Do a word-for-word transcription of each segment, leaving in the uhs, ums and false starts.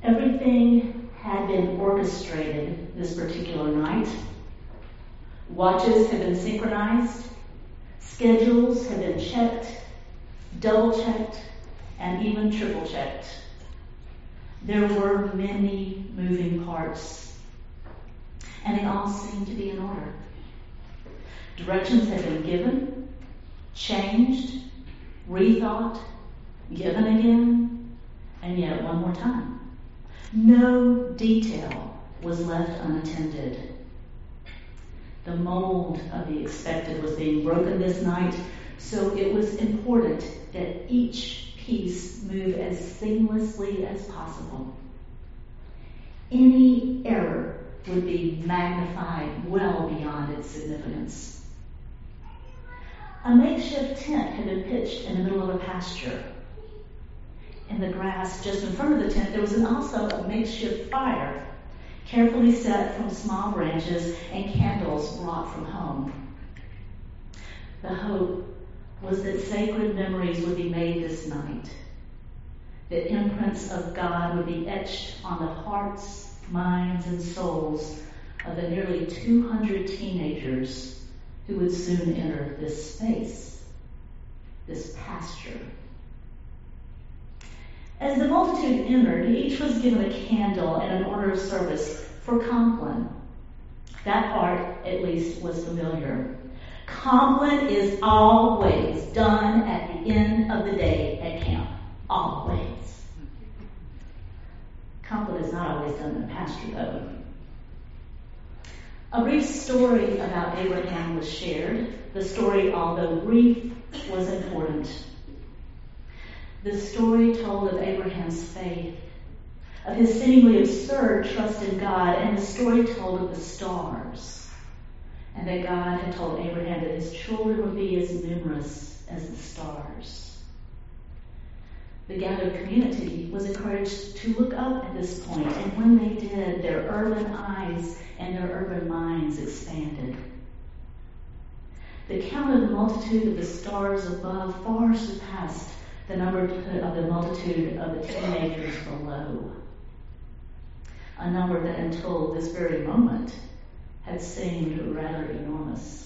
Everything had been orchestrated this particular night. Watches had been synchronized, schedules had been checked, double-checked, and even triple-checked. There were many moving parts, and they all seemed to be in order. Directions had been given, changed, rethought, given again, and yet one more time. No detail was left unattended. The mold of the expected was being broken this night, so it was important that each piece move as seamlessly as possible. Any error would be magnified well beyond its significance. A makeshift tent had been pitched in the middle of a pasture. In the grass just in front of the tent, there was an, also a makeshift fire, carefully set from small branches and candles brought from home. The hope was that sacred memories would be made this night, that imprints of God would be etched on the hearts, minds, and souls of the nearly two hundred teenagers who would soon enter this space, this pasture. As the multitude entered, each was given a candle and an order of service for Compline. That part, at least, was familiar. Compline is always done at the end of the day at camp. Always. Compline is not always done in the pasture, though. A brief story about Abraham was shared. The story, although brief, was important. The story told of Abraham's faith, of his seemingly absurd trust in God, and the story told of the stars, and that God had told Abraham that his children would be as numerous as the stars. The gathered community was encouraged to look up at this point, and when they did, their urban eyes and their urban minds expanded. The count of the multitude of the stars above far surpassed the number of the multitude of the teenagers below. A number that until this very moment had seemed rather enormous.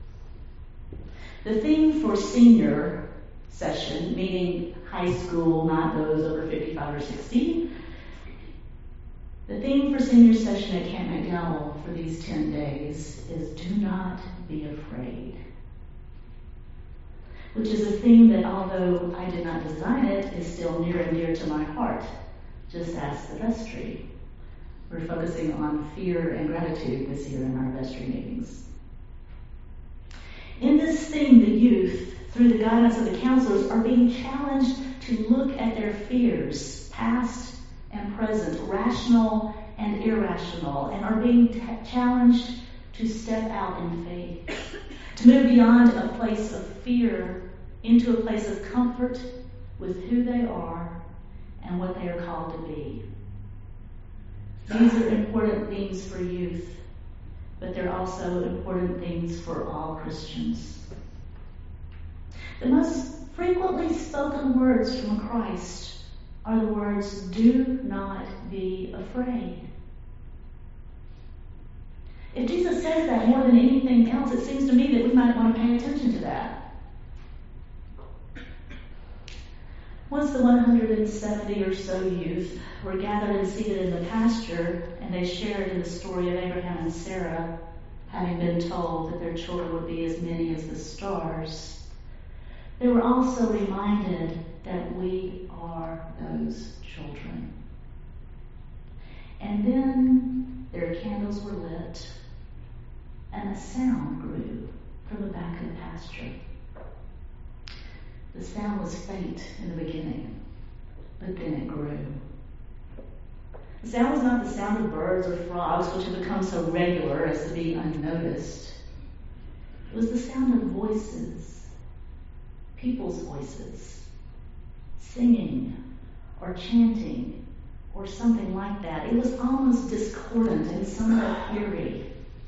The theme for senior session, meaning high school, not those over fifty-five or sixty, the theme for senior session at Camp McDowell for these ten days is do not be afraid. Which is a theme that, although I did not design it, is still near and dear to my heart. Just ask the vestry. We're focusing on fear and gratitude this year in our vestry meetings. In this theme, the youth, through the guidance of the counselors, are being challenged to look at their fears, past and present, rational and irrational, and are being t- challenged to step out in faith, to move beyond a place of fear into a place of comfort with who they are and what they are called to be. These are important things for youth, but they're also important things for all Christians. The most frequently spoken words from Christ are the words, do not be afraid. If Jesus says that more than anything else, it seems to me that we might want to pay attention to that. Once the one hundred seventy or so youth were gathered and seated in the pasture, and they shared in the story of Abraham and Sarah, having been told that their children would be as many as the stars, they were also reminded that we are those children. And then their candles were lit, and a sound grew from the back of the pasture. The sound was faint in the beginning, but then it grew. The sound was not the sound of birds or frogs, which had become so regular as to be unnoticed. It was the sound of voices, people's voices, singing or chanting or something like that. It was almost discordant and somewhat eerie.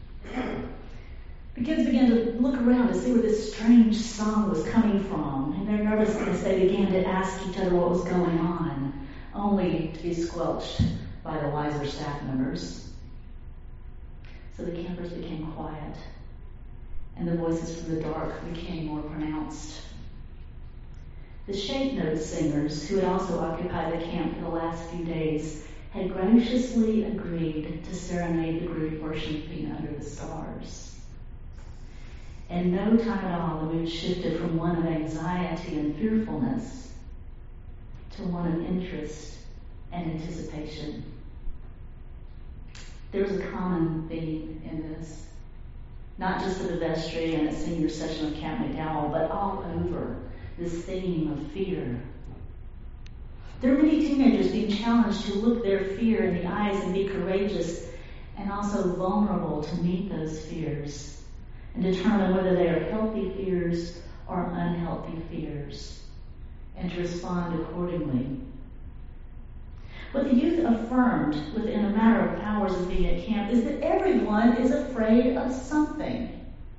The kids began to look around to see where this strange song was coming from. In their nervousness, they began to ask each other what was going on. only to be squelched by the wiser staff members. So the campers became quiet, and the voices from the dark became more pronounced. The shape note singers, who had also occupied the camp for the last few days, had graciously agreed to serenade the group worshiping under the stars. In no time at all, the mood shifted from one of anxiety and fearfulness to one of interest and anticipation. There's a common theme in this, not just at the vestry and a senior session of Camp McDowell, but all over this theme of fear. There are many teenagers being challenged to look their fear in the eyes and be courageous and also vulnerable to meet those fears and determine whether they are healthy fears or unhealthy fears and to respond accordingly. What the youth affirmed within a matter of hours of being at camp is that everyone is afraid of something.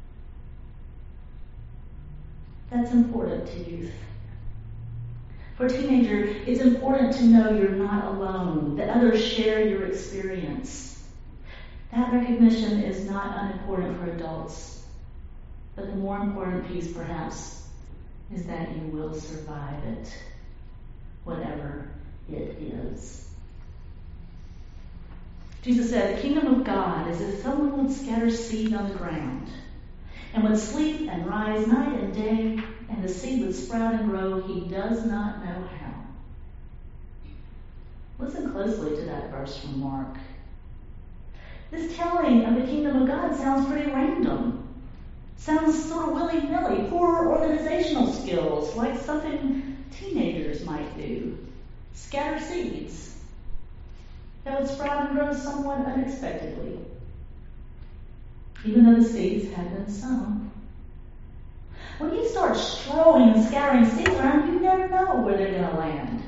That's important to youth. For a teenager, it's important to know you're not alone, that others share your experience. That recognition is not unimportant for adults. But the more important piece, perhaps, is that you will survive it, whatever it is. Jesus said, the kingdom of God is as someone would scatter seed on the ground, and would sleep and rise night and day, and the seed would sprout and grow, he does not know how. Listen closely to that verse from Mark. This telling of the kingdom of God sounds pretty random. Sounds sort of willy-nilly, poor organizational skills, like something teenagers might do. Scatter seeds that would sprout and grow somewhat unexpectedly, even though the seeds had been sown. When you start strewing and scattering seeds around, you never know where they're going to land.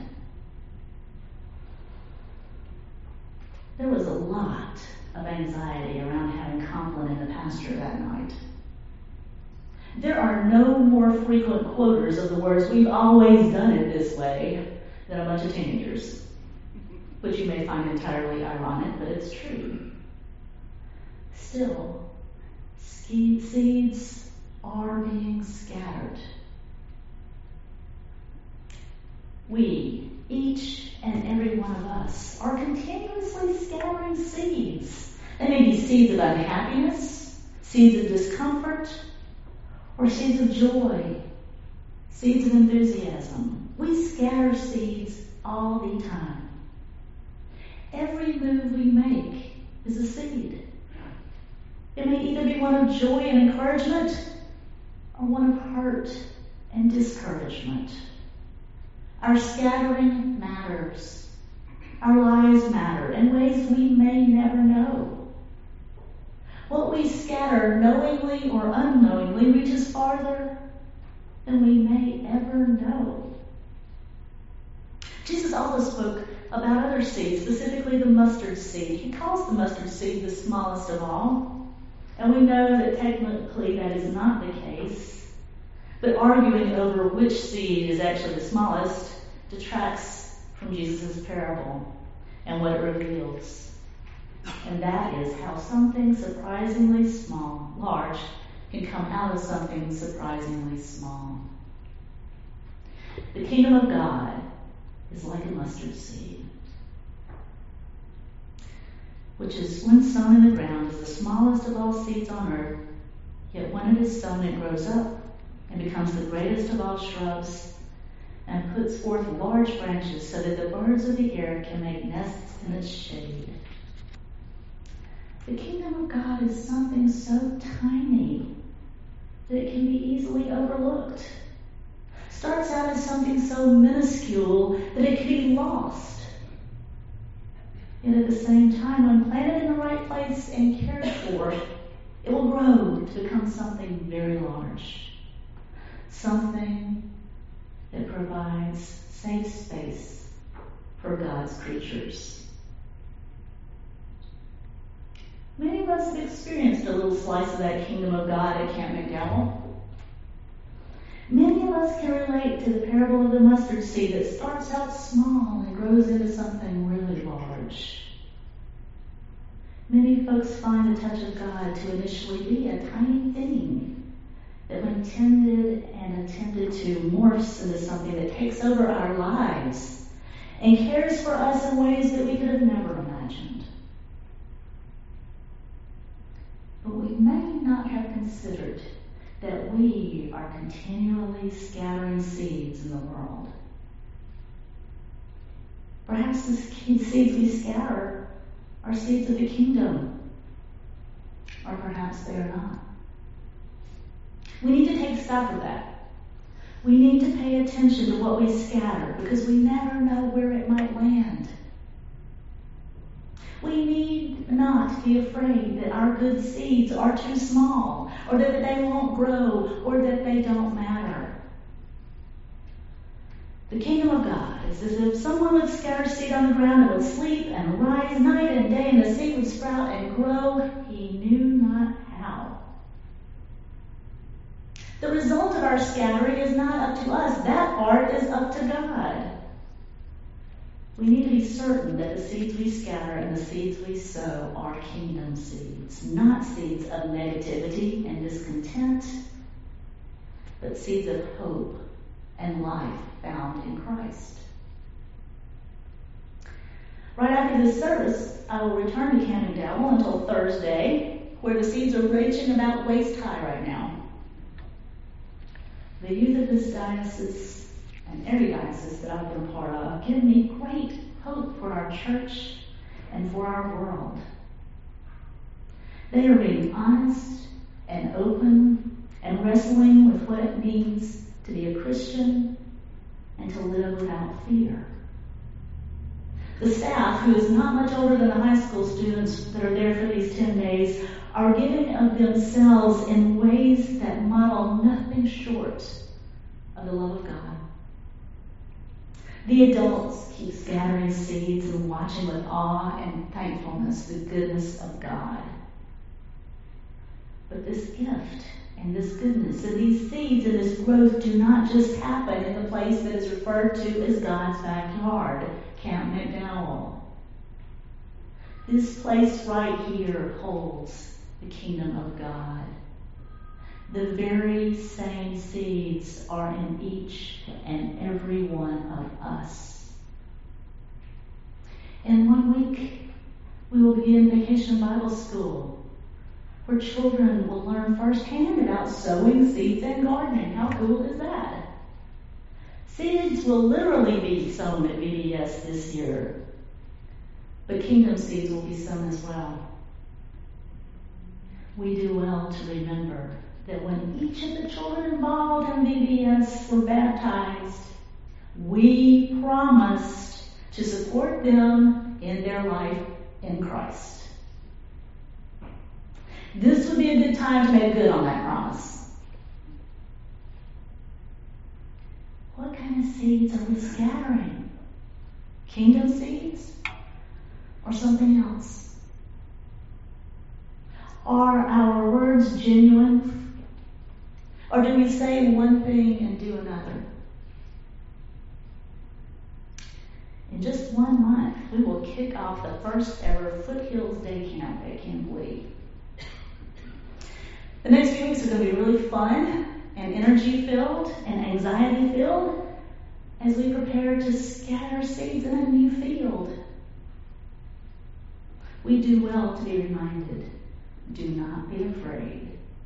There was a lot of anxiety around having Conklin in the pasture that night. There are no more frequent quoters of the words, "we've always done it this way," than a bunch of teenagers, which you may find entirely ironic, but it's true. Still, seeds are being scattered. We, each and every one of us, are continuously scattering seeds. They may be seeds of unhappiness, seeds of discomfort, or seeds of joy, seeds of enthusiasm. We scatter seeds all the time. Every move we make is a seed. It may either be one of joy and encouragement or one of hurt and discouragement. Our scattering matters. Our lives matter in ways we may never know. What we scatter, knowingly or unknowingly, reaches farther than we may ever know. Jesus also spoke about other seeds, specifically the mustard seed. He calls the mustard seed the smallest of all. And we know that technically that is not the case. But arguing over which seed is actually the smallest detracts from Jesus' parable and what it reveals. And that is how something surprisingly small, large, can come out of something surprisingly small. The kingdom of God is like a mustard seed, which is, when sown in the ground, is the smallest of all seeds on earth, yet when it is sown, it grows up and becomes the greatest of all shrubs and puts forth large branches so that the birds of the air can make nests in its shade. The kingdom of God is something so tiny that it can be easily overlooked. Starts out as something so minuscule that it can be lost. Yet at the same time, when planted in the right place and cared for, it will grow to become something very large. Something that provides safe space for God's creatures. Many of us have experienced a little slice of that kingdom of God at Camp McDowell. Many of us can relate to the parable of the mustard seed that starts out small and grows into something really large. Many folks find the touch of God to initially be a tiny thing that when tended and attended to morphs into something that takes over our lives and cares for us in ways that we could have never imagined. But we may not have considered that we are continually scattering seeds in the world. Perhaps the seeds we scatter are seeds of the kingdom, or perhaps they are not. We need to take stock of that. We need to pay attention to what we scatter because we never know where it might land. We need not be afraid that our good seeds are too small, or that they won't grow, or that they don't matter. The kingdom of God is as if someone would scatter seed on the ground and would sleep and rise night and day, and the seed would sprout and grow, he knew not how. The result of our scattering is not up to us. That part is up to God. We need to be certain that the seeds we scatter and the seeds we sow are kingdom seeds, not seeds of negativity and discontent, but seeds of hope and life found in Christ. Right after this service, I will return to Camp McDowell until Thursday, where the seeds are reaching about waist high right now. The youth of this diocese and every diocese that I've been a part of give me great hope for our church and for our world. They are being honest and open and wrestling with what it means to be a Christian and to live without fear. The staff, who is not much older than the high school students that are there for these ten days, are giving of themselves in ways that model nothing short of the love of God. The adults keep scattering seeds and watching with awe and thankfulness the goodness of God. But this gift and this goodness and these seeds and this growth do not just happen in the place that is referred to as God's backyard, Camp McDowell. This place right here holds the kingdom of God. The very same seeds are in each and every one of us. In one week, we will begin Vacation Bible School, where children will learn firsthand about sowing seeds and gardening. How cool is that? Seeds will literally be sown at V B S this year, but kingdom seeds will be sown as well. We do well to remember that when each of the children involved in V B S were baptized, we promised to support them in their life in Christ. This would be a good time to make good on that promise. What kind of seeds are we scattering? Kingdom seeds or something else? Are our words genuine? Or do we say one thing and do another? In just one month, we will kick off the first ever Foothills Day Camp at Camp Lee. The next few weeks are going to be really fun and energy-filled and anxiety-filled as we prepare to scatter seeds in a new field. We do well to be reminded, do not be afraid.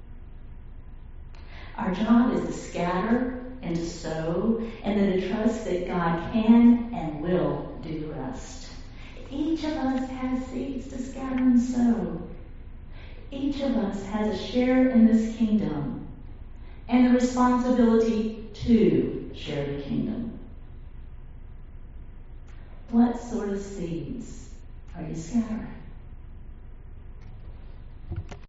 Our job is to scatter and to sow, and then to trust that God can and will do the rest. Each of us has seeds to scatter and sow. Each of us has a share in this kingdom and a responsibility to share the kingdom. What sort of seeds are you scattering?